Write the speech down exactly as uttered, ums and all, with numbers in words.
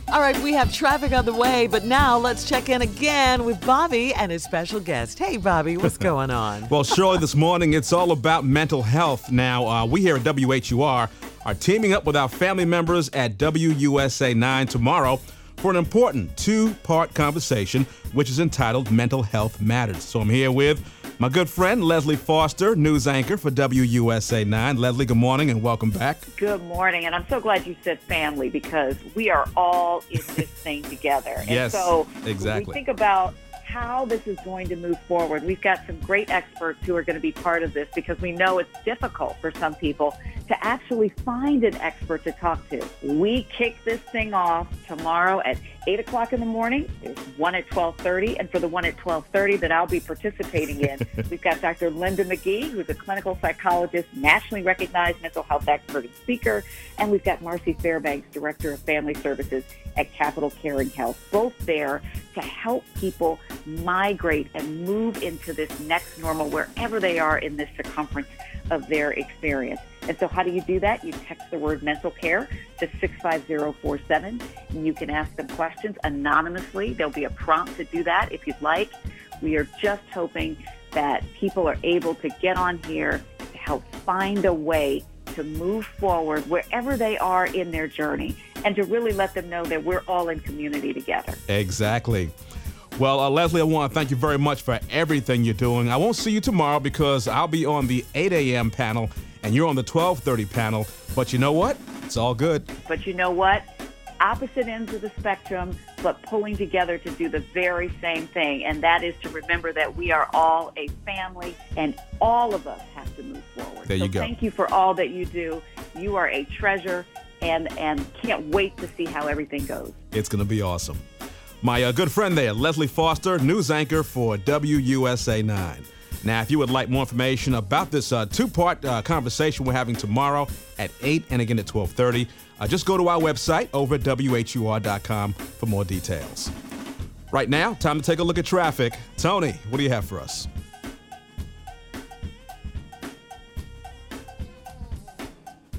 All right, we have traffic on the way, but now let's check in again with Bobby and his special guest. Hey, Bobby, what's going on? Well, Shirley, this morning it's all about mental health. Now, uh, we here at W H U R are teaming up with our family members at W U S A nine tomorrow for an important two-part conversation, which is entitled Mental Health Matters. So I'm here with my good friend, Leslie Foster, news anchor for W U S A nine. Leslie, good morning and welcome back. Good morning, and I'm so glad you said family because we are all in this thing together. Yes, and so exactly. When we think about how this is going to move forward, we've got some great experts who are going to be part of this because we know it's difficult for some people to actually find an expert to talk to. We kick this thing off tomorrow at eight o'clock in the morning. There's one at twelve thirty, and for the one at twelve thirty that I'll be participating in, we've got Doctor Linda McGee, who's a clinical psychologist, nationally recognized mental health expert and speaker, and we've got Marcy Fairbanks, Director of Family Services at Capital Caring Health, both there to help people migrate and move into this next normal wherever they are in this circumference of their experience. And so how do you do that? You text the word mental care to six five zero four seven, and you can ask them questions anonymously. There'll be a prompt to do that if you'd like. We are just hoping that people are able to get on here to help find a way to move forward wherever they are in their journey and to really let them know that we're all in community together. Exactly. Well, uh, Leslie, I want to thank you very much for everything you're doing. I won't see you tomorrow because I'll be on the eight a.m. panel and you're on the twelve thirty panel. But you know what? It's all good. But you know what? Opposite ends of the spectrum, but pulling together to do the very same thing. And that is to remember that we are all a family and all of us have to move forward. There you so go. Thank you for all that you do. You are a treasure and, and can't wait to see how everything goes. It's going to be awesome. My uh, good friend there, Leslie Foster, news anchor for W U S A nine. Now, if you would like more information about this uh, two-part uh, conversation we're having tomorrow at eight and again at twelve thirty, uh, just go to our website over at W H U R dot com for more details. Right now, time to take a look at traffic. Tony, what do you have for us?